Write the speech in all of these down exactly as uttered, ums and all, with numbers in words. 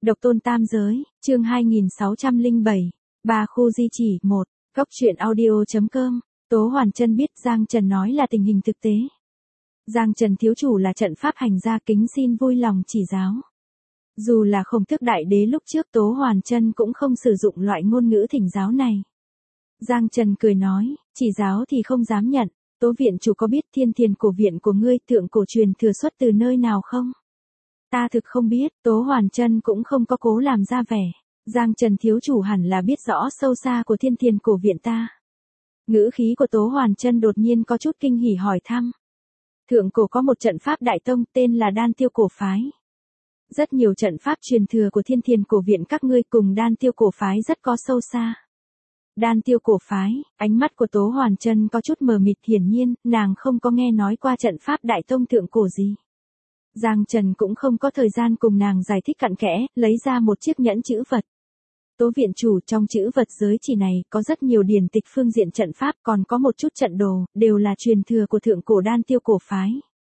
Độc tôn tam giới, chương hai nghìn sáu trăm lẻ bảy, ba khu di chỉ, một, góc truyện audio.com, Tố Hoàn Chân biết Giang Trần nói là tình hình thực tế. Giang Trần thiếu chủ là trận pháp hành gia, kính xin vui lòng chỉ giáo. Dù là Khổng Tước đại đế lúc trước Tố Hoàn Chân cũng không sử dụng loại ngôn ngữ thỉnh giáo này. Giang Trần cười nói, chỉ giáo thì không dám nhận, Tố viện chủ có biết Thiên Thiền cổ viện của ngươi tượng cổ truyền thừa xuất từ nơi nào không? Ta thực không biết, Tố Hoàn Chân cũng không có cố làm ra vẻ. Giang Trần thiếu chủ hẳn là biết rõ sâu xa của Thiên Thiền cổ viện ta. Ngữ khí của Tố Hoàn Chân đột nhiên có chút kinh hỉ hỏi thăm. Thượng cổ có một trận pháp đại tông tên là Đan Tiêu cổ phái. Rất nhiều trận pháp truyền thừa của Thiên Thiền cổ viện các ngươi cùng Đan Tiêu cổ phái rất có sâu xa. Đan Tiêu cổ phái, ánh mắt của Tố Hoàn Chân có chút mờ mịt, hiển nhiên, nàng không có nghe nói qua trận pháp đại tông thượng cổ gì. Giang Trần cũng không có thời gian cùng nàng giải thích cặn kẽ, lấy ra một chiếc nhẫn chữ vật. Tố viện chủ, trong chữ vật giới chỉ này có rất nhiều điển tịch phương diện trận pháp, còn có một chút trận đồ, đều là truyền thừa của thượng cổ Đan Tiêu cổ phái.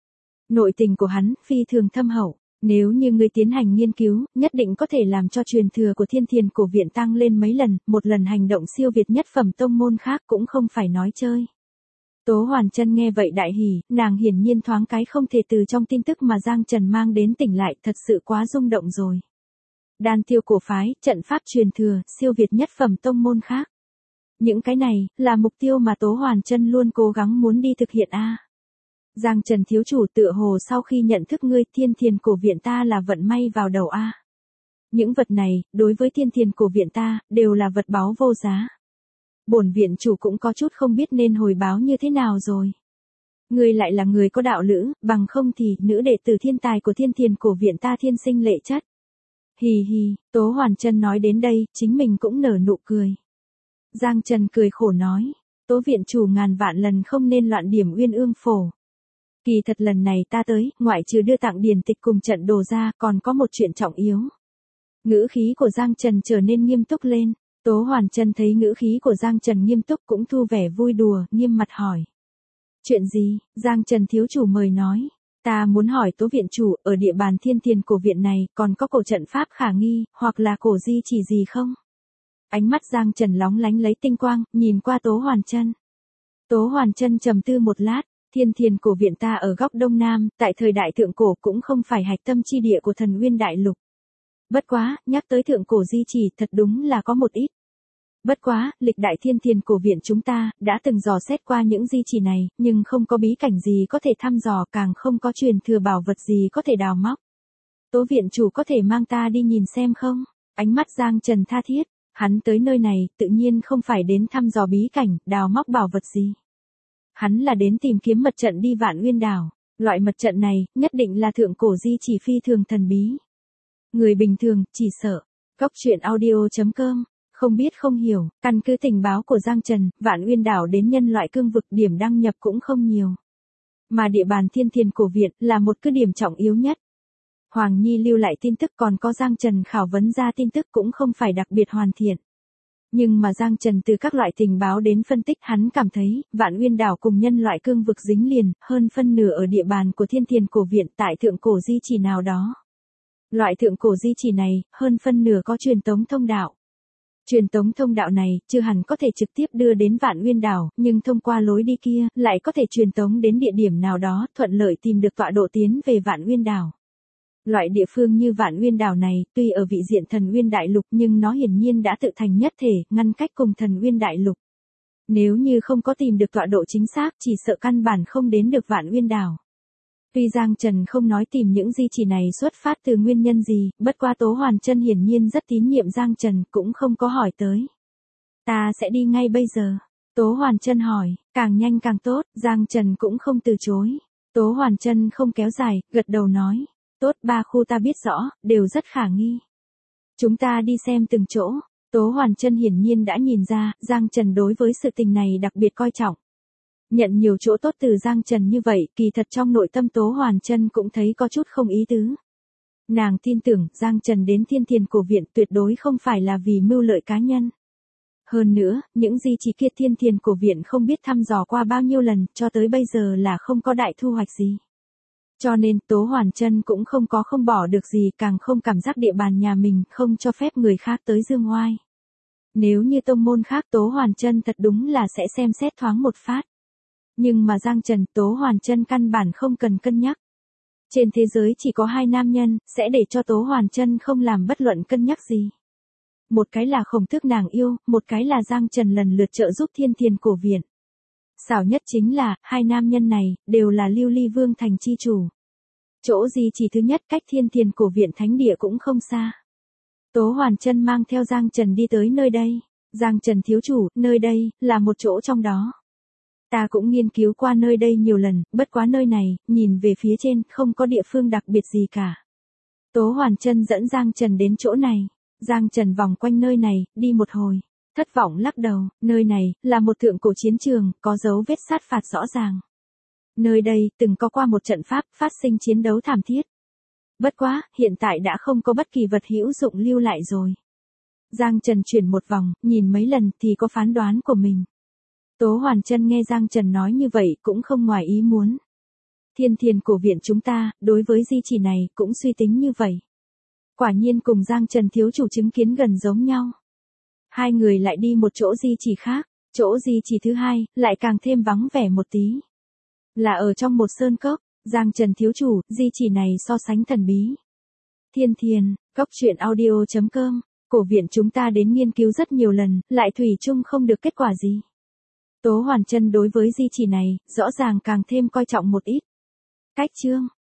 Nội tình của hắn phi thường thâm hậu, nếu như ngươi tiến hành nghiên cứu, nhất định có thể làm cho truyền thừa của Thiên Thiền cổ viện tăng lên mấy lần, một lần hành động siêu việt nhất phẩm tông môn khác cũng không phải nói chơi. Tố Hoàn Chân nghe vậy đại hỉ, nàng hiển nhiên thoáng cái không thể từ trong tin tức mà Giang Trần mang đến tỉnh lại, thật sự quá rung động rồi. Đan Tiêu cổ phái, trận pháp truyền thừa, siêu việt nhất phẩm tông môn khác. Những cái này, là mục tiêu mà Tố Hoàn Chân luôn cố gắng muốn đi thực hiện a. Giang Trần thiếu chủ tựa hồ sau khi nhận thức ngươi Thiên Thiền cổ viện ta là vận may vào đầu a. Những vật này, đối với Thiên Thiền cổ viện ta, đều là vật báu vô giá. Bổn viện chủ cũng có chút không biết nên hồi báo như thế nào rồi. Ngươi lại là người có đạo lữ, bằng không thì nữ đệ tử thiên tài của Thiên Thiền cổ viện ta thiên sinh lệ chất. Hì hì, Tố Hoàn Chân nói đến đây, chính mình cũng nở nụ cười. Giang Trần cười khổ nói, Tố viện chủ ngàn vạn lần không nên loạn điểm Uyên Ương phổ. Kỳ thật lần này ta tới, ngoại trừ đưa tặng điển tịch cùng trận đồ ra, còn có một chuyện trọng yếu. Ngữ khí của Giang Trần trở nên nghiêm túc lên. Tố Hoàn Chân thấy ngữ khí của Giang Trần nghiêm túc cũng thu vẻ vui đùa, nghiêm mặt hỏi. Chuyện gì? Giang Trần thiếu chủ mời nói. Ta muốn hỏi Tố viện chủ, ở địa bàn Thiên Thiền cổ viện này, còn có cổ trận pháp khả nghi, hoặc là cổ di chỉ gì không? Ánh mắt Giang Trần lóng lánh lấy tinh quang, nhìn qua Tố Hoàn Chân. Tố Hoàn Chân trầm tư một lát, Thiên Thiền cổ viện ta ở góc đông nam, tại thời đại thượng cổ cũng không phải hạch tâm chi địa của Thần Uyên đại lục. Bất quá, nhắc tới thượng cổ di chỉ thật đúng là có một ít. Bất quá, lịch đại Thiên Thiền cổ viện chúng ta, đã từng dò xét qua những di chỉ này, nhưng không có bí cảnh gì có thể thăm dò, càng không có truyền thừa bảo vật gì có thể đào móc. Tố viện chủ có thể mang ta đi nhìn xem không? Ánh mắt Giang Trần tha thiết, hắn tới nơi này, tự nhiên không phải đến thăm dò bí cảnh, đào móc bảo vật gì. Hắn là đến tìm kiếm mật trận đi Vạn Uyên đảo, loại mật trận này, nhất định là thượng cổ di chỉ phi thường thần bí. Người bình thường, chỉ sợ. Góc truyện audio.com, không biết không hiểu, căn cứ tình báo của Giang Trần, Vạn Uyên đảo đến nhân loại cương vực điểm đăng nhập cũng không nhiều. Mà địa bàn Thiên Thiền cổ viện là một cứ điểm trọng yếu nhất. Hoàng Nhi lưu lại tin tức, còn có Giang Trần khảo vấn ra tin tức cũng không phải đặc biệt hoàn thiện. Nhưng mà Giang Trần từ các loại tình báo đến phân tích, hắn cảm thấy, Vạn Uyên đảo cùng nhân loại cương vực dính liền, hơn phân nửa ở địa bàn của Thiên Thiền cổ viện tại thượng cổ di chỉ nào đó. Loại thượng cổ di chỉ này, hơn phân nửa có truyền tống thông đạo. Truyền tống thông đạo này, chưa hẳn có thể trực tiếp đưa đến Vạn Uyên đảo, nhưng thông qua lối đi kia, lại có thể truyền tống đến địa điểm nào đó, thuận lợi tìm được tọa độ tiến về Vạn Uyên đảo. Loại địa phương như Vạn Uyên đảo này, tuy ở vị diện Thần Uyên đại lục nhưng nó hiển nhiên đã tự thành nhất thể, ngăn cách cùng Thần Uyên đại lục. Nếu như không có tìm được tọa độ chính xác, chỉ sợ căn bản không đến được Vạn Uyên đảo. Tuy Giang Trần không nói tìm những di chỉ này xuất phát từ nguyên nhân gì, bất qua Tố Hoàn Chân hiển nhiên rất tín nhiệm Giang Trần, cũng không có hỏi tới. Ta sẽ đi ngay bây giờ. Tố Hoàn Chân hỏi, càng nhanh càng tốt, Giang Trần cũng không từ chối. Tố Hoàn Chân không kéo dài, gật đầu nói. Tốt, ba khu ta biết rõ, đều rất khả nghi. Chúng ta đi xem từng chỗ. Tố Hoàn Chân hiển nhiên đã nhìn ra, Giang Trần đối với sự tình này đặc biệt coi trọng. Nhận nhiều chỗ tốt từ Giang Trần như vậy, kỳ thật trong nội tâm Tố Hoàn Chân cũng thấy có chút không ý tứ. Nàng tin tưởng, Giang Trần đến Thiên Thiền cổ viện tuyệt đối không phải là vì mưu lợi cá nhân. Hơn nữa, những di chỉ kia Thiên Thiền cổ viện không biết thăm dò qua bao nhiêu lần, cho tới bây giờ là không có đại thu hoạch gì. Cho nên Tố Hoàn Trân cũng không có không bỏ được gì, càng không cảm giác địa bàn nhà mình không cho phép người khác tới dương oai. Nếu như tông môn khác Tố Hoàn Trân thật đúng là sẽ xem xét thoáng một phát. Nhưng mà Giang Trần, Tố Hoàn Trân căn bản không cần cân nhắc. Trên thế giới chỉ có hai nam nhân, sẽ để cho Tố Hoàn Trân không làm bất luận cân nhắc gì. Một cái là Khổng Tước nàng yêu, một cái là Giang Trần lần lượt trợ giúp Thiên Thiền cổ viện. Xảo nhất chính là, hai nam nhân này, đều là Lưu Ly Vương thành chi chủ. Chỗ gì chỉ thứ nhất cách Thiên Thiền cổ viện thánh địa cũng không xa. Tố Hoàn Trân mang theo Giang Trần đi tới nơi đây. Giang Trần thiếu chủ, nơi đây, là một chỗ trong đó. Ta cũng nghiên cứu qua nơi đây nhiều lần, bất quá nơi này, nhìn về phía trên, không có địa phương đặc biệt gì cả. Tố Hoàn Trân dẫn Giang Trần đến chỗ này. Giang Trần vòng quanh nơi này, đi một hồi. Thất vọng lắc đầu, nơi này, là một thượng cổ chiến trường, có dấu vết sát phạt rõ ràng. Nơi đây, từng có qua một trận pháp, phát sinh chiến đấu thảm thiết. Bất quá, hiện tại đã không có bất kỳ vật hữu dụng lưu lại rồi. Giang Trần chuyển một vòng, nhìn mấy lần thì có phán đoán của mình. Tố Hoàn Trân nghe Giang Trần nói như vậy cũng không ngoài ý muốn. Thiên Thiền cổ viện chúng ta, đối với di chỉ này, cũng suy tính như vậy. Quả nhiên cùng Giang Trần thiếu chủ chứng kiến gần giống nhau. Hai người lại đi một chỗ di chỉ khác, chỗ di chỉ thứ hai, lại càng thêm vắng vẻ một tí. Là ở trong một sơn cốc, Giang Trần thiếu chủ, di chỉ này so sánh thần bí. Thiên Thiền, cốc truyện audio chấm com, cổ viện chúng ta đến nghiên cứu rất nhiều lần, lại thủy chung không được kết quả gì. Tố Hoàn Trân đối với di chỉ này, rõ ràng càng thêm coi trọng một ít. Cách chương